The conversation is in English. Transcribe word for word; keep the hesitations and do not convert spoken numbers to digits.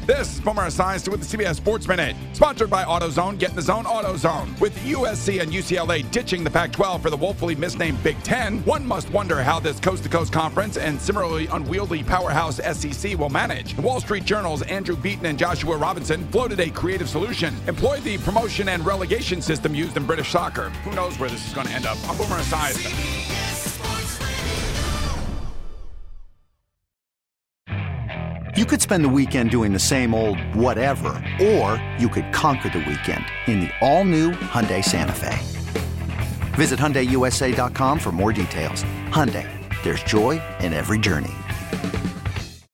This is Boomer Esiason with the C B S Sports Minute, sponsored by AutoZone. Get in the zone, AutoZone. With U S C and U C L A ditching the Pac twelve for the woefully misnamed Big Ten, one must wonder how this coast-to-coast conference and similarly unwieldy powerhouse S E C will manage. The Wall Street Journal's Andrew Beaton and Joshua Robinson floated a creative solution. Employ the promotion and relegation system used in British soccer. Who knows where this is going to end up? I'm Boomer Esiason. You could spend the weekend doing the same old whatever, or you could conquer the weekend in the all-new Hyundai Santa Fe. Visit Hyundai U S A dot com for more details. Hyundai, there's joy in every journey.